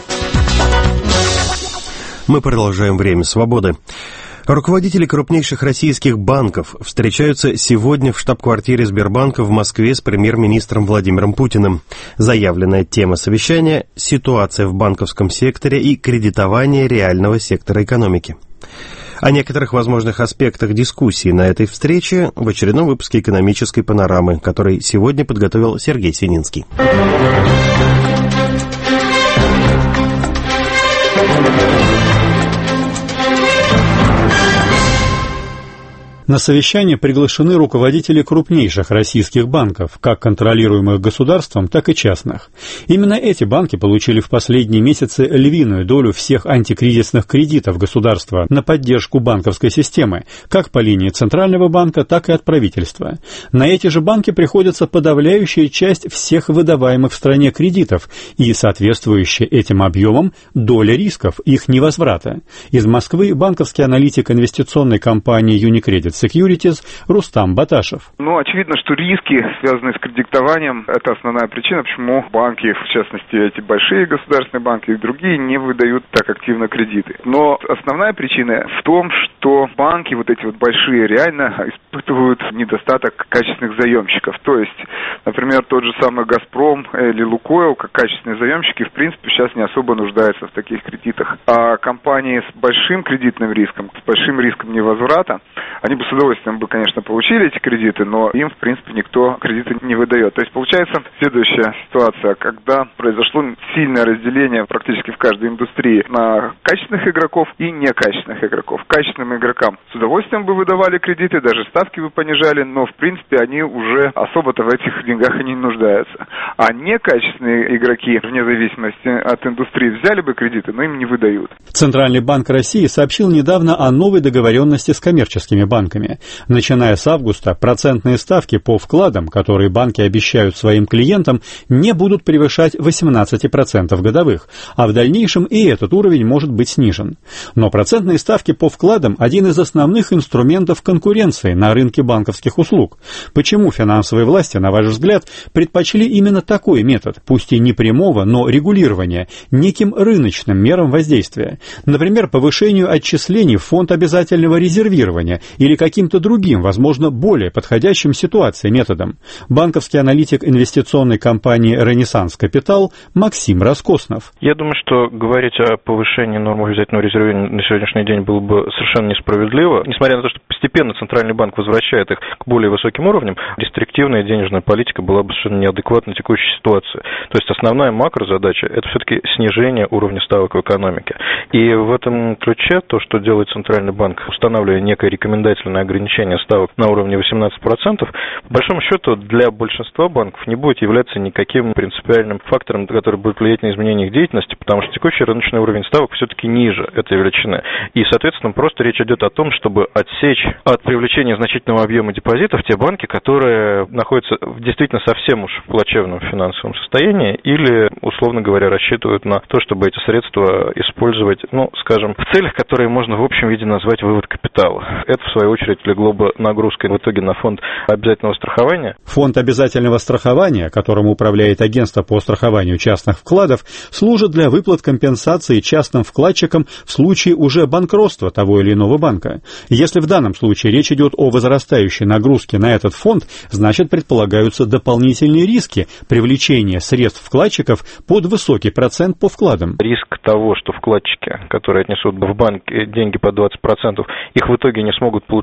Мы продолжаем «Время свободы». Руководители крупнейших российских банков встречаются сегодня в штаб-квартире Сбербанка в Москве с премьер-министром Владимиром Путиным. Заявленная тема совещания – ситуация в банковском секторе и кредитование реального сектора экономики. О некоторых возможных аспектах дискуссии на этой встрече в очередном выпуске «Экономической панорамы», который сегодня подготовил Сергей Сининский. На совещание приглашены руководители крупнейших российских банков, как контролируемых государством, так и частных. Именно эти банки получили в последние месяцы львиную долю всех антикризисных кредитов государства на поддержку банковской системы, как по линии Центрального банка, так и от правительства. На эти же банки приходится подавляющая часть всех выдаваемых в стране кредитов и соответствующая этим объемам доля рисков их невозврата. Из Москвы банковский аналитик инвестиционной компании Unicredit Securities Рустам Баташев. Ну, очевидно, что риски, связанные с кредитованием, это основная причина, почему банки, в частности, эти большие государственные банки и другие, не выдают так активно кредиты. Но основная причина в том, что банки, вот эти вот большие, реально испытывают недостаток качественных заемщиков. То есть, например, тот же самый «Газпром» или «Лукойл», как качественные заемщики, в принципе, сейчас не особо нуждаются в таких кредитах. А компании с большим кредитным риском, с большим риском невозврата, они бы с удовольствием бы, конечно, получили эти кредиты, но им, в принципе, никто кредиты не выдает. То есть получается следующая ситуация, когда произошло сильное разделение практически в каждой индустрии на качественных игроков и некачественных игроков. Качественным игрокам с удовольствием бы выдавали кредиты, даже ставки бы понижали, но, в принципе, они уже особо-то в этих деньгах и не нуждаются. А некачественные игроки, вне зависимости от индустрии, взяли бы кредиты, но им не выдают. Центральный банк России сообщил недавно о новой договоренности с коммерческими банками. Начиная с августа, процентные ставки по вкладам, которые банки обещают своим клиентам, не будут превышать восемнадцать процентов годовых, а в дальнейшем и этот уровень может быть снижен. Но процентные ставки по вкладам – один из основных инструментов конкуренции на рынке банковских услуг. Почему финансовые власти, на ваш взгляд, предпочли именно такой метод, пусть и не прямого, но регулирования, неким рыночным мерам воздействия? Например, повышению отчислений в фонд обязательного резервирования или каким-то другим, возможно, более подходящим ситуации методом. Банковский аналитик инвестиционной компании «Ренессанс Капитал» Максим Раскоснов. Я думаю, что говорить о повышении нормы обязательного резервирования на сегодняшний день было бы совершенно несправедливо. Несмотря на то, что постепенно Центральный банк возвращает их к более высоким уровням, рестриктивная денежная политика была бы совершенно неадекватна текущей ситуации. То есть основная макрозадача – это все-таки снижение уровня ставок в экономике. И в этом ключе то, что делает Центральный банк, устанавливая некое рекомендательное ограничение ставок на уровне восемнадцать процентов, по большому счету для большинства банков не будет являться никаким принципиальным фактором, который будет влиять на изменение их деятельности, потому что текущий рыночный уровень ставок все-таки ниже этой величины. И, соответственно, просто речь идет о том, чтобы отсечь от привлечения значительного объема депозитов те банки, которые находятся в действительно совсем уж плачевном финансовом состоянии или, условно говоря, рассчитывают на то, чтобы эти средства использовать, ну, скажем, в целях, которые можно в общем виде назвать вывод капитала. Это, в свою очередь, легло бы нагрузкой в итоге на фонд обязательного страхования. Фонд обязательного страхования, которым управляет агентство по страхованию частных вкладов, служит для выплат компенсации частным вкладчикам в случае уже банкротства того или иного банка. Если в данном случае речь идет о возрастающей нагрузке на этот фонд, значит предполагаются дополнительные риски привлечения средств вкладчиков под высокий процент по вкладам. Риск того, что вкладчики, которые отнесут в банк деньги по двадцать процентов, их в итоге не смогут получить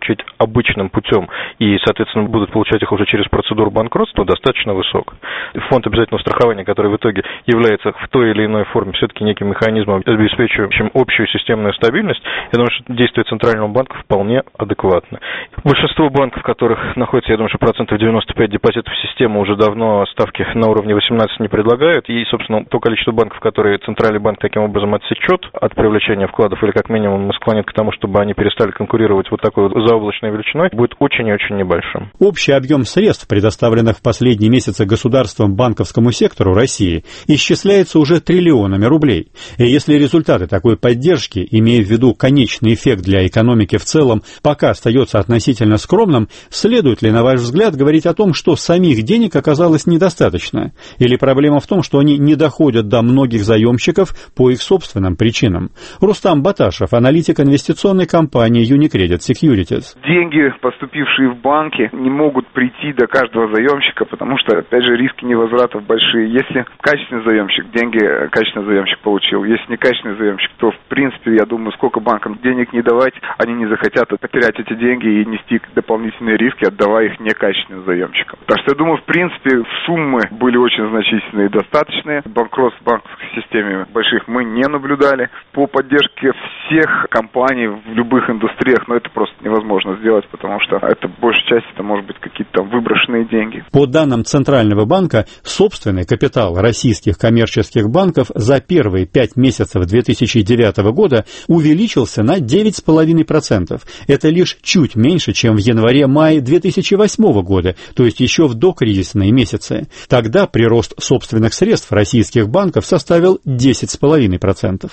получить обычным путем и, соответственно, будут получать их уже через процедуру банкротства, достаточно высок. Фонд обязательного страхования, который в итоге является в той или иной форме все-таки неким механизмом, обеспечивающим общую системную стабильность, я думаю, что действия Центрального банка вполне адекватны. Большинство банков, в которых находится, я думаю, что процентов девяносто пять депозитов в систему, уже давно ставки на уровне восемнадцать не предлагают, и, собственно, то количество банков, которые Центральный банк таким образом отсечет от привлечения вкладов, или как минимум склонит к тому, чтобы они перестали конкурировать вот такой вот заоблачной величиной, будет очень и очень небольшим. Общий объем средств, предоставленных в последние месяцы государством банковскому сектору России, исчисляется уже триллионами рублей. И если результаты такой поддержки, имея в виду конечный эффект для экономики в целом, пока остается относительно скромным, следует ли, на ваш взгляд, говорить о том, что самих денег оказалось недостаточно? Или проблема в том, что они не доходят до многих заемщиков по их собственным причинам? Рустам Баташев, аналитик инвестиционной компании Unicredit Securities. Деньги, поступившие в банки, не могут прийти до каждого заемщика, потому что, опять же, риски невозвратов большие. Если качественный заемщик, деньги качественный заемщик получил. Если некачественный заемщик, то, в принципе, я думаю, сколько банкам денег не давать, они не захотят потерять эти деньги и нести дополнительные риски, отдавая их некачественным заемщикам. Так что, я думаю, в принципе, суммы были очень значительные и достаточные. Банкротств в банковской системе больших мы не наблюдали. По поддержке всех компаний в любых индустриях, но это просто невозможно сделать, потому что это, большей части, это может быть какие-то там выброшенные деньги. По данным Центрального банка, собственный капитал российских коммерческих банков за первые пять месяцев две тысячи девятого года увеличился на девять целых пять десятых процента. Это лишь чуть меньше, чем в январе-мае две тысячи восьмого года, то есть еще в докризисные месяцы. Тогда прирост собственных средств российских банков составил десять целых пять десятых процента.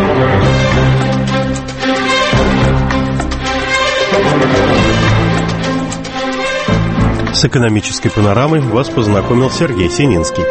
С экономической панорамой вас познакомил Сергей Сининский.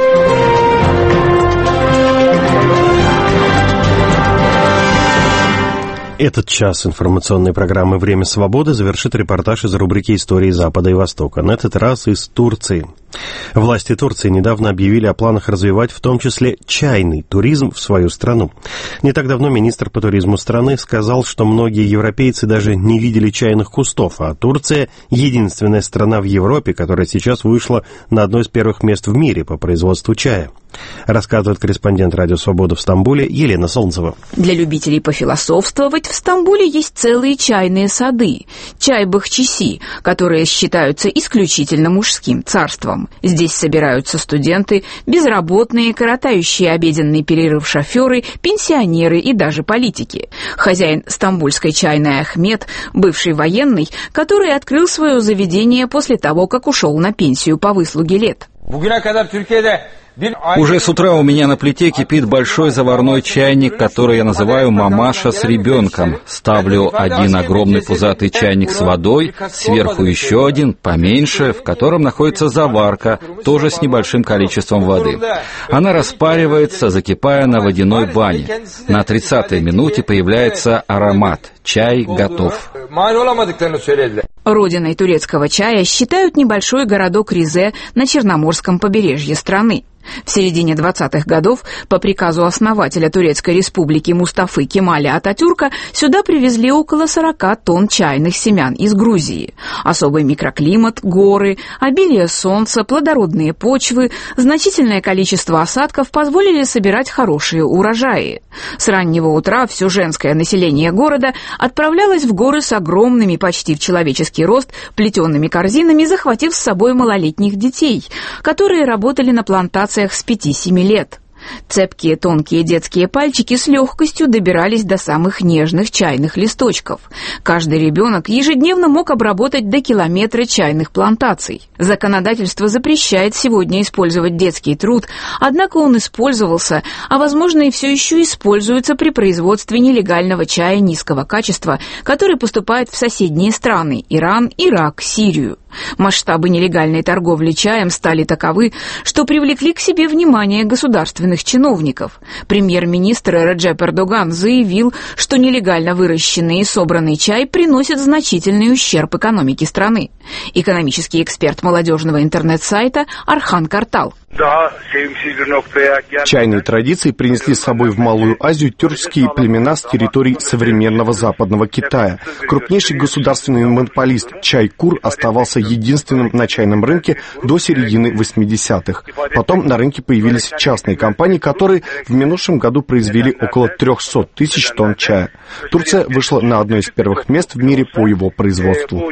Этот час информационной программы «Время свободы» завершит репортаж из рубрики «Истории Запада и Востока». На этот раз из Турции. Власти Турции недавно объявили о планах развивать в том числе чайный туризм в свою страну. Не так давно министр по туризму страны сказал, что многие европейцы даже не видели чайных кустов, а Турция – единственная страна в Европе, которая сейчас вышла на одно из первых мест в мире по производству чая. Рассказывает корреспондент «Радио Свобода» в Стамбуле Елена Солнцева. Для любителей пофилософствовать в Стамбуле есть целые чайные сады – чай-бахчиси, которые считаются исключительно мужским царством. Здесь собираются студенты, безработные, коротающие обеденный перерыв шоферы, пенсионеры и даже политики. Хозяин стамбульской чайной Ахмед – бывший военный, который открыл свое заведение после того, как ушел на пенсию по выслуге лет. Уже с утра у меня на плите кипит большой заварной чайник, который я называю «мамаша с ребенком». Ставлю один огромный пузатый чайник с водой, сверху еще один, поменьше, в котором находится заварка, тоже с небольшим количеством воды. Она распаривается, закипая на водяной бане. На тридцатой минуте появляется аромат. Чай готов. Родиной турецкого чая считают небольшой городок Ризе на Черноморском побережье страны. В середине двадцатых годов по приказу основателя Турецкой республики Мустафы Кемаля Ататюрка сюда привезли около сорока тонн чайных семян из Грузии. Особый микроклимат, горы, обилие солнца, плодородные почвы, значительное количество осадков позволили собирать хорошие урожаи. С раннего утра все женское население города отправлялось в горы с огромными, почти в человеческий рост, плетеными корзинами, захватив с собой малолетних детей, которые работали на плантациях с пяти-семи лет. Цепкие тонкие детские пальчики с легкостью добирались до самых нежных чайных листочков. Каждый ребенок ежедневно мог обработать до километра чайных плантаций. Законодательство запрещает сегодня использовать детский труд, однако он использовался, а возможно и все еще используется при производстве нелегального чая низкого качества, который поступает в соседние страны – Иран, Ирак, Сирию. Масштабы нелегальной торговли чаем стали таковы, что привлекли к себе внимание государственных чиновников. Премьер-министр Реджеп Эрдоган заявил, что нелегально выращенный и собранный чай приносит значительный ущерб экономике страны. Экономический эксперт молодежного интернет-сайта Архан Картал. Чайные традиции принесли с собой в Малую Азию тюркские племена с территорий современного Западного Китая. Крупнейший государственный монополист Чайкур оставался единственным на чайном рынке до середины восьмидесятых. Потом на рынке появились частные компании, которые в минувшем году произвели около триста тысяч тонн чая. Турция вышла на одно из первых мест в мире по его производству.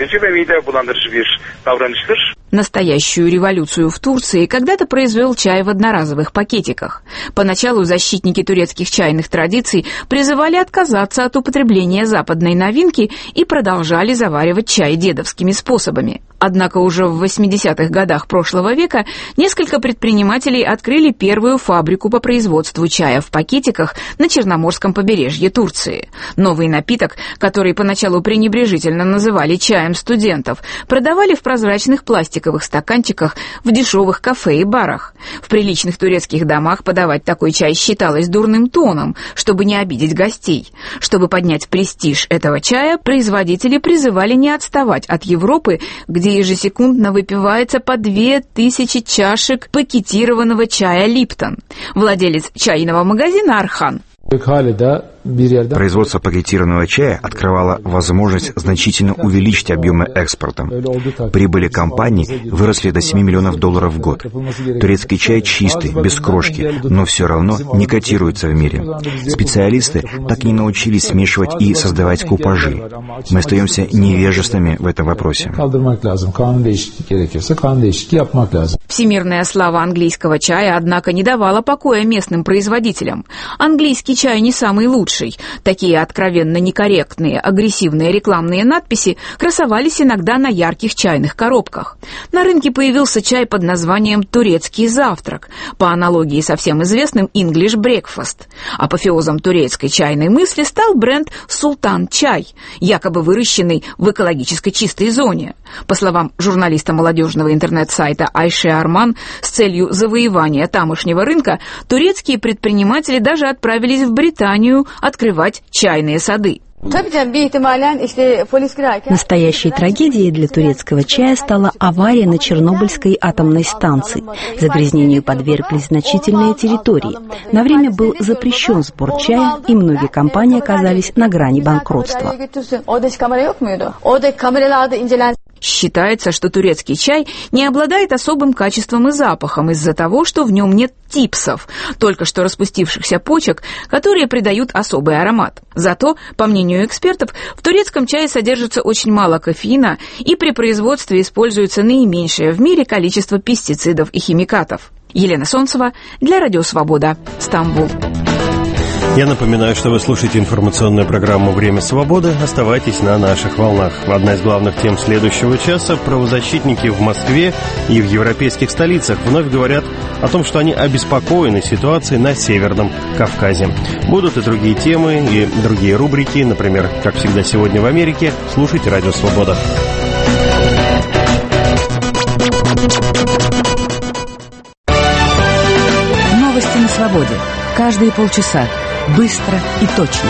Настоящую революцию в Турции когда-то произвел чай в одноразовых пакетиках. Поначалу защитники турецких чайных традиций призывали отказаться от употребления западной новинки и продолжали заваривать чай дедовскими способами. Однако уже в восьмидесятых годах прошлого века несколько предпринимателей открыли первую фабрику по производству чая в пакетиках на Черноморском побережье Турции. Новый напиток, который поначалу пренебрежительно называли чаем студентов, продавали в прозрачных пластиковых стаканчиках в дешевых кафе и барах. В приличных турецких домах подавать такой чай считалось дурным тоном, чтобы не обидеть гостей. Чтобы поднять престиж этого чая, производители призывали не отставать от Европы, где ежесекундно выпивается по две тысячи чашек пакетированного чая «Липтон». Владелец чайного магазина Архан. Производство пакетированного чая открывало возможность значительно увеличить объемы экспорта. Прибыли компании выросли до семи миллионов долларов в год. Турецкий чай чистый, без крошки, но все равно не котируется в мире. Специалисты так и не научились смешивать и создавать купажи. Мы остаемся невежественными в этом вопросе. Всемирная слава английского чая, однако, не давала покоя местным производителям. Английский чай не самый лучший. Такие откровенно некорректные, агрессивные рекламные надписи красовались иногда на ярких чайных коробках. На рынке появился чай под названием «Турецкий завтрак», по аналогии со всем известным English Breakfast. Апофеозом турецкой чайной мысли стал бренд «Султан чай», якобы выращенный в экологически чистой зоне. По словам журналиста молодежного интернет-сайта Айше Арман, с целью завоевания тамошнего рынка турецкие предприниматели даже отправились в Британию открывать чайные сады. Настоящей трагедией для турецкого чая стала авария на Чернобыльской атомной станции. Загрязнению подверглись значительные территории. На время был запрещен сбор чая, и многие компании оказались на грани банкротства. Считается, что турецкий чай не обладает особым качеством и запахом из-за того, что в нем нет типсов, только что распустившихся почек, которые придают особый аромат. Зато, по мнению экспертов, в турецком чае содержится очень мало кофеина, и при производстве используется наименьшее в мире количество пестицидов и химикатов. Елена Солнцева для Радио Свобода, Стамбул. Я напоминаю, что вы слушаете информационную программу «Время свободы». Оставайтесь на наших волнах. Одна из главных тем следующего часа – правозащитники в Москве и в европейских столицах вновь говорят о том, что они обеспокоены ситуацией на Северном Кавказе. Будут и другие темы, и другие рубрики. Например, как всегда сегодня в Америке. Слушайте «Радио Свобода». Новости на свободе. Каждые полчаса. Быстро и точно.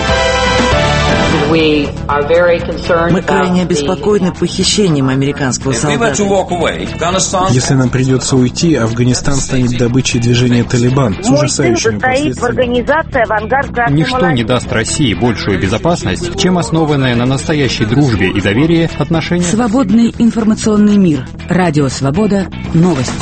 Мы крайне обеспокоены похищением американского солдата. Если нам придется уйти, Афганистан станет добычей движения «Талибан» с ужасающими последствиями. Ничто не даст России большую безопасность, чем основанное на настоящей дружбе и доверии отношения. Свободный информационный мир. Радио Свобода. Новости.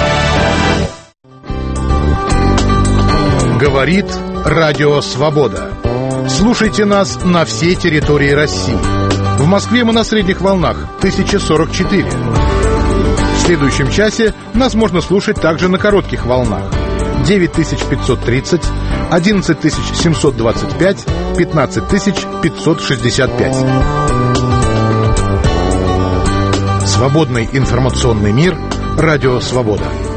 Говорит Радио Свобода. Слушайте нас на всей территории России. В Москве мы на средних волнах тысяча сорок четыре. В следующем часе нас можно слушать также на коротких волнах девять тысяч пятьсот тридцать, одиннадцать тысяч семьсот двадцать пять, пятнадцать тысяч пятьсот шестьдесят пять. Свободный информационный мир. Радио Свобода.